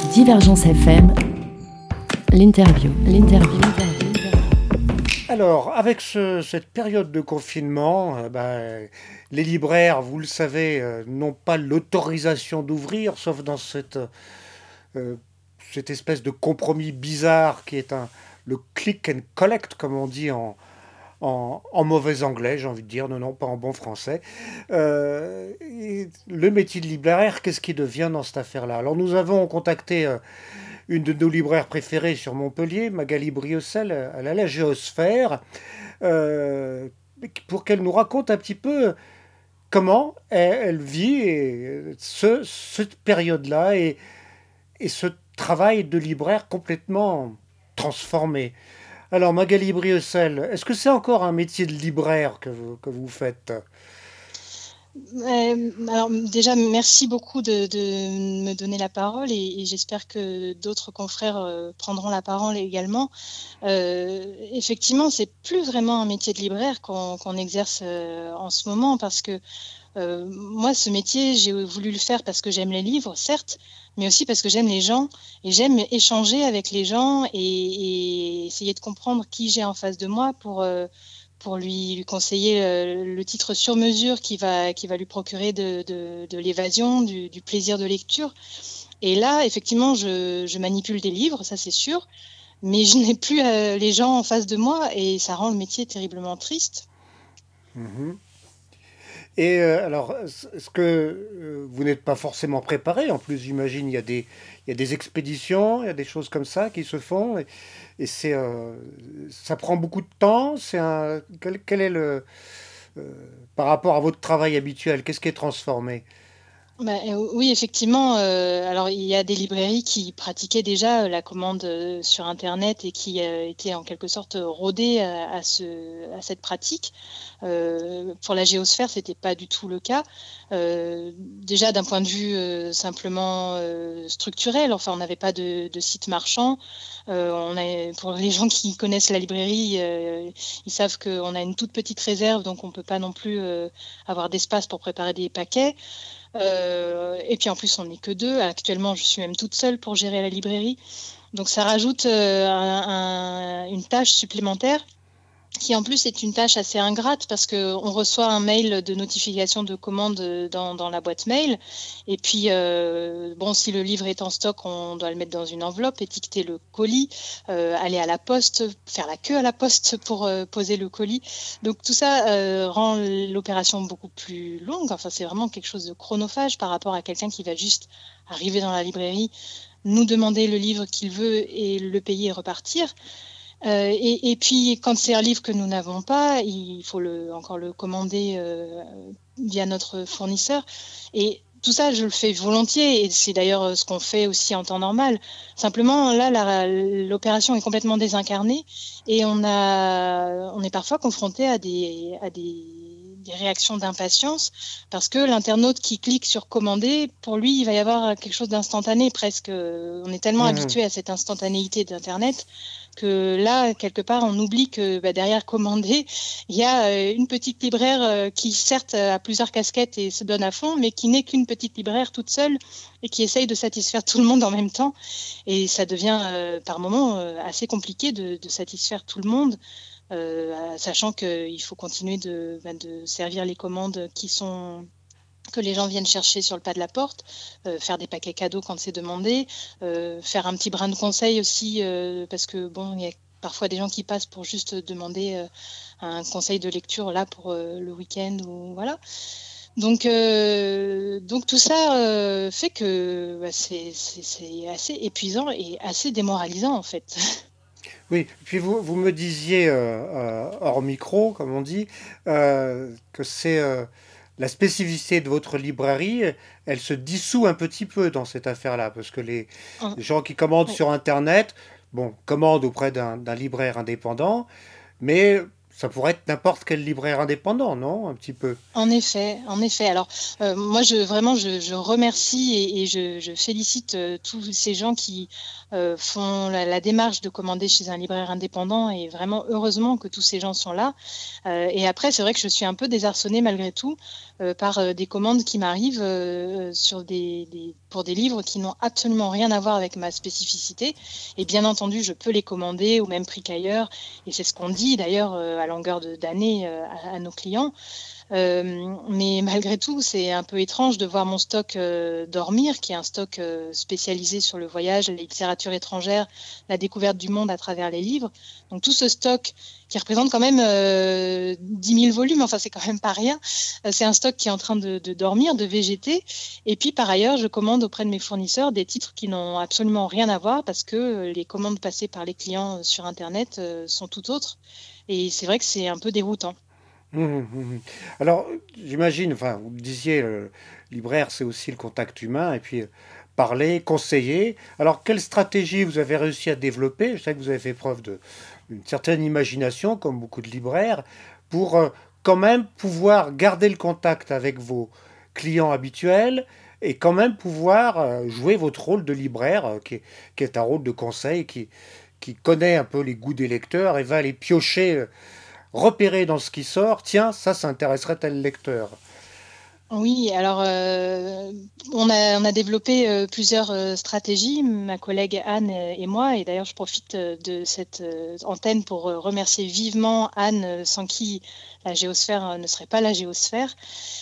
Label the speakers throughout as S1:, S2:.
S1: Divergence FM, l'interview.
S2: Alors, avec cette période de confinement, les libraires, vous le savez, n'ont pas l'autorisation d'ouvrir, sauf dans euh, cette espèce de compromis bizarre qui est le click and collect, comme on dit en mauvais anglais, j'ai envie de dire, non, pas en bon français. Et le métier de libraire, qu'est-ce qui devient dans cette affaire-là? Alors, nous avons contacté une de nos libraires préférées sur Montpellier, Magali Briocel, elle a la Géosphère, euh, pour qu'elle nous raconte un petit peu comment elle vit cette période-là et ce travail de libraire complètement transformé. Alors Magali Briocel, est-ce que c'est encore un métier de libraire que vous faites?
S3: Alors déjà, merci beaucoup de me donner la parole et j'espère que d'autres confrères prendront la parole également. Effectivement, c'est plus vraiment un métier de libraire qu'on exerce en ce moment parce que moi, ce métier, j'ai voulu le faire parce que j'aime les livres, certes, mais aussi parce que j'aime les gens et j'aime échanger avec les gens et essayer de comprendre qui j'ai en face de moi pour lui conseiller le titre sur mesure qui va lui procurer de l'évasion, du plaisir de lecture. Et là, effectivement, je manipule des livres, ça c'est sûr, mais je n'ai plus les gens en face de moi et ça rend le métier terriblement triste.
S2: Mhm. Et alors, est-ce que vous n'êtes pas forcément préparé? En plus, j'imagine, il y a des expéditions, il y a des choses comme ça qui se font. Et ça prend beaucoup de temps. Quel est par rapport à votre travail habituel, qu'est-ce qui est transformé?
S3: Oui, effectivement, alors il y a des librairies qui pratiquaient déjà, la commande, sur internet et qui, étaient en quelque sorte, rodées à cette pratique. Pour la géosphère, c'était pas du tout le cas. Déjà d'un point de vue, simplement, structurel, enfin on n'avait pas de site marchand. Pour les gens qui connaissent la librairie, ils savent qu'on a une toute petite réserve, donc on peut pas non plus, avoir d'espace pour préparer des paquets. Et puis en plus, on n'est que deux. Actuellement, je suis même toute seule pour gérer la librairie. Donc ça rajoute une tâche supplémentaire qui en plus est une tâche assez ingrate parce qu'on reçoit un mail de notification de commande dans la boîte mail. Et puis, bon, si le livre est en stock, on doit le mettre dans une enveloppe, étiqueter le colis, aller à la poste, faire la queue à la poste pour poser le colis. Donc tout ça rend l'opération beaucoup plus longue. Enfin, c'est vraiment quelque chose de chronophage par rapport à quelqu'un qui va juste arriver dans la librairie, nous demander le livre qu'il veut et le payer et repartir. Et puis, quand c'est un livre que nous n'avons pas, il faut encore le commander via notre fournisseur. Et tout ça, je le fais volontiers, et c'est d'ailleurs ce qu'on fait aussi en temps normal. Simplement, là, l'opération est complètement désincarnée, et on est parfois confronté des réactions d'impatience, parce que l'internaute qui clique sur commander, pour lui, il va y avoir quelque chose d'instantané presque. On est tellement
S2: Mhm.
S3: habitué à cette instantanéité d'Internet que là, quelque part, on oublie que derrière commander, il y a une petite libraire qui, certes, a plusieurs casquettes et se donne à fond, mais qui n'est qu'une petite libraire toute seule et qui essaye de satisfaire tout le monde en même temps. Et ça devient, par moments, assez compliqué de satisfaire tout le monde, sachant qu'il faut continuer de servir les commandes que les gens viennent chercher sur le pas de la porte, faire des paquets cadeaux quand c'est demandé, faire un petit brin de conseil aussi, parce que bon, il y a parfois des gens qui passent pour juste demander un conseil de lecture là pour le week-end ou voilà. Donc tout ça fait que c'est assez épuisant et assez démoralisant en fait.
S2: Oui, puis vous me disiez, hors micro, comme on dit, que c'est la spécificité de votre librairie, elle se dissout un petit peu dans cette affaire-là, parce que
S3: En-
S2: les gens qui commandent
S3: oui.
S2: sur Internet, bon, commandent auprès d'un libraire indépendant, mais Ça pourrait être n'importe quel libraire indépendant, non? Un petit peu.
S3: En effet, en effet. Alors, moi, je remercie et je félicite, tous ces gens qui, font la démarche de commander chez un libraire indépendant et vraiment heureusement que tous ces gens sont là. Et après, c'est vrai que je suis un peu désarçonnée malgré tout, par, des commandes qui m'arrivent, sur des pour des livres qui n'ont absolument rien à voir avec ma spécificité et bien entendu, je peux les commander au même prix qu'ailleurs et c'est ce qu'on dit d'ailleurs, à longueur d'année, à nos clients. Mais malgré tout, c'est un peu étrange de voir mon stock, dormir, qui est un stock, spécialisé sur le voyage, la littérature étrangère, la découverte du monde à travers les livres. Donc tout ce stock qui représente quand même, 10 000 volumes, enfin c'est quand même pas rien. C'est un stock qui est en train de dormir, de végéter et puis par ailleurs, je commande auprès de mes fournisseurs des titres qui n'ont absolument rien à voir parce que, les commandes passées par les clients, sur internet, sont tout autres et c'est vrai que c'est un peu déroutant.
S2: Mhm, mhm. Alors, j'imagine, enfin, vous le disiez, le libraire, c'est aussi le contact humain, et puis parler, conseiller. Alors, quelle stratégie vous avez réussi à développer? Je sais que vous avez fait preuve d'une certaine imagination, comme beaucoup de libraires, pour quand même pouvoir garder le contact avec vos clients habituels et quand même pouvoir jouer votre rôle de libraire, qui est un rôle de conseil, qui connaît un peu les goûts des lecteurs et va les piocher repérer dans ce qui sort, tiens, ça intéresserait tel lecteur.
S3: Oui, alors, on a développé, plusieurs, stratégies, ma collègue Anne, et moi et d'ailleurs je profite, de cette, antenne pour, remercier vivement Anne, sans qui la géosphère, ne serait pas la géosphère.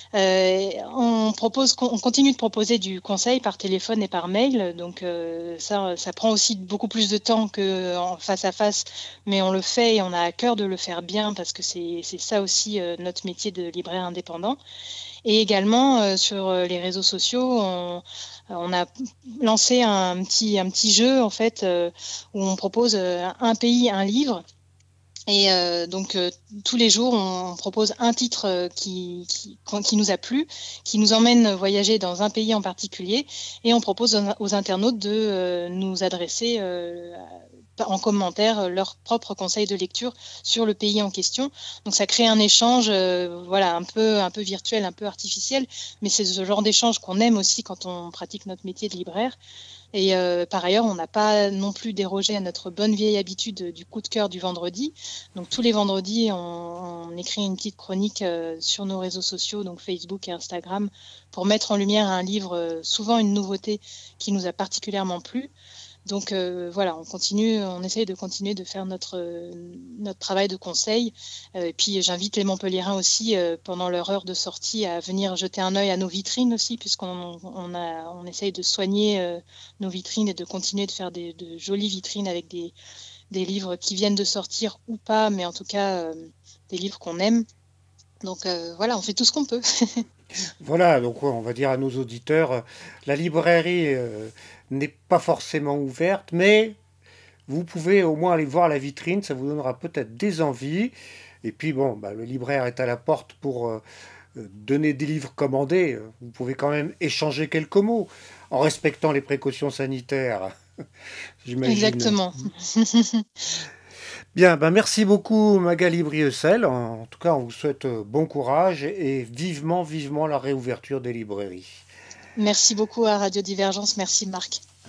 S3: On continue de proposer du conseil par téléphone et par mail, donc ça prend aussi beaucoup plus de temps qu'en face à face, mais on le fait et on a à cœur de le faire bien parce que c'est ça aussi, notre métier de libraire indépendant. Et également, sur, les réseaux sociaux, on a lancé un petit jeu en fait, où on propose, un pays, un livre et donc tous les jours, on propose un titre, qui nous a plu, qui nous emmène voyager dans un pays en particulier et on propose aux internautes de, nous adresser, en commentaire, leurs propres conseils de lecture sur le pays en question. Donc ça crée un échange, voilà, un peu virtuel, un peu artificiel, mais c'est ce genre d'échange qu'on aime aussi quand on pratique notre métier de libraire. Et par ailleurs, on n'a pas non plus dérogé à notre bonne vieille habitude du coup de cœur du vendredi. Donc tous les vendredis, on écrit une petite chronique sur nos réseaux sociaux, donc Facebook et Instagram, pour mettre en lumière un livre, souvent une nouveauté qui nous a particulièrement plu. Donc voilà, on essaye de continuer de faire notre travail de conseil. Et puis j'invite les Montpelliérains aussi, pendant leur heure de sortie, à venir jeter un œil à nos vitrines aussi, puisqu'on essaye de soigner nos vitrines et de continuer de faire de jolies vitrines avec des livres qui viennent de sortir ou pas, mais en tout cas des livres qu'on aime. Donc voilà, on fait tout ce qu'on peut.
S2: Voilà, donc ouais, on va dire à nos auditeurs, la librairie n'est pas forcément ouverte, mais vous pouvez au moins aller voir la vitrine, ça vous donnera peut-être des envies. Et puis bon, bah, le libraire est à la porte pour donner des livres commandés. Vous pouvez quand même échanger quelques mots en respectant les précautions sanitaires, j'imagine.
S3: Exactement.
S2: Bien, ben merci beaucoup Magali Brieussel. En tout cas, on vous souhaite bon courage et vivement, vivement la réouverture des librairies.
S3: Merci beaucoup à Radio Divergence. Merci Marc.